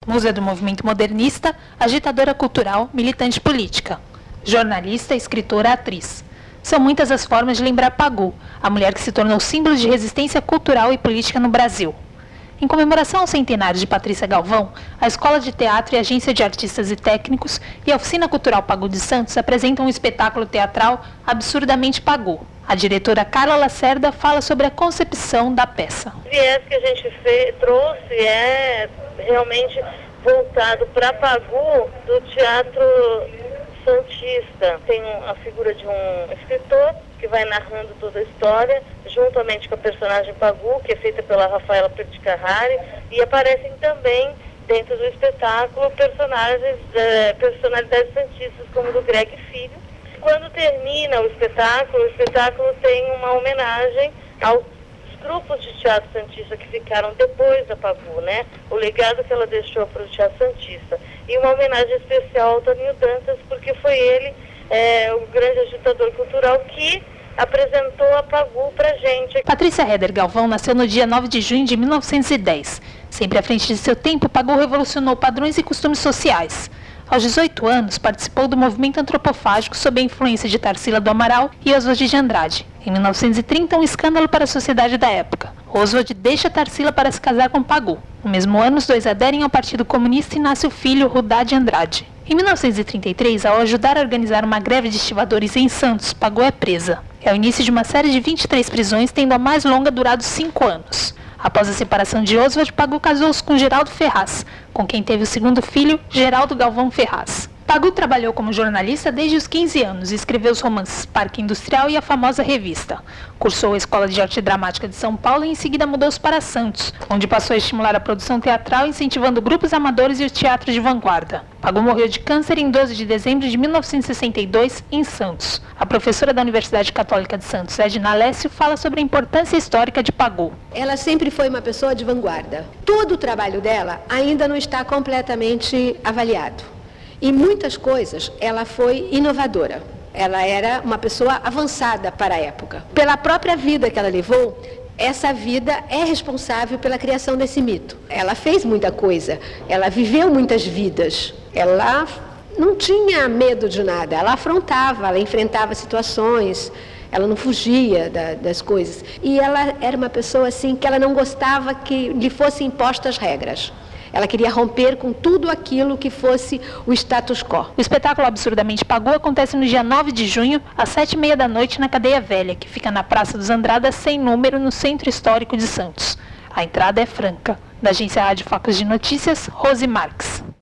Musa do movimento modernista, agitadora cultural, militante política. Jornalista, escritora, atriz. São muitas as formas de lembrar Pagu, a mulher que se tornou símbolo de resistência cultural e política no Brasil. Em comemoração ao centenário de Patrícia Galvão, a Escola de Teatro e Agência de Artistas e Técnicos e a Oficina Cultural Pagu de Santos apresentam um espetáculo teatral Absurdamente Pagu. A diretora Carla Lacerda fala sobre a concepção da peça. O viés que a gente trouxe é realmente voltado para Pagu do teatro santista. Tem a figura de um escritor que vai narrando toda a história, juntamente com a personagem Pagu, que é feita pela Rafaela Perticarrari, e aparecem também, dentro do espetáculo, personalidades santistas, como do Greg Filho. Quando termina o espetáculo tem uma homenagem aos grupos de teatro santista que ficaram depois da Pagu, né? O legado que ela deixou para o teatro santista. E uma homenagem especial ao Toninho Dantas, porque foi ele o grande agitador cultural que apresentou a Pagu pra gente. Patrícia Heder Galvão nasceu no dia 9 de junho de 1910. Sempre à frente de seu tempo, Pagu revolucionou padrões e costumes sociais. Aos 18 anos, participou do movimento antropofágico sob a influência de Tarsila do Amaral e Oswald de Andrade. Em 1930, um escândalo para a sociedade da época. Oswald deixa Tarsila para se casar com Pagu. No mesmo ano, os dois aderem ao Partido Comunista e nasce o filho Rudá de Andrade. Em 1933, ao ajudar a organizar uma greve de estivadores em Santos, Pagu é presa. É o início de uma série de 23 prisões, tendo a mais longa durado 5 anos. Após a separação de Oswald, Pagu casou-se com Geraldo Ferraz, com quem teve o segundo filho, Geraldo Galvão Ferraz. Pagu trabalhou como jornalista desde os 15 anos e escreveu os romances Parque Industrial e a famosa Revista. Cursou a Escola de Arte Dramática de São Paulo e em seguida mudou-se para Santos, onde passou a estimular a produção teatral, incentivando grupos amadores e o teatro de vanguarda. Pagu morreu de câncer em 12 de dezembro de 1962, em Santos. A professora da Universidade Católica de Santos, Edna Alessio, fala sobre a importância histórica de Pagu. Ela sempre foi uma pessoa de vanguarda. Todo o trabalho dela ainda não está completamente avaliado. Em muitas coisas, ela foi inovadora. Ela era uma pessoa avançada para a época. Pela própria vida que ela levou, essa vida é responsável pela criação desse mito. Ela fez muita coisa, ela viveu muitas vidas. Ela não tinha medo de nada, ela afrontava, ela enfrentava situações, ela não fugia das coisas. E ela era uma pessoa assim que ela não gostava que lhe fossem impostas regras. Ela queria romper com tudo aquilo que fosse o status quo. O espetáculo Absurdamente Pagu acontece no dia 9 de junho, às 7h30 da noite, na Cadeia Velha, que fica na Praça dos Andradas, sem número, no Centro Histórico de Santos. A entrada é franca. Da agência Rádio Focus de Notícias, Rose Marques.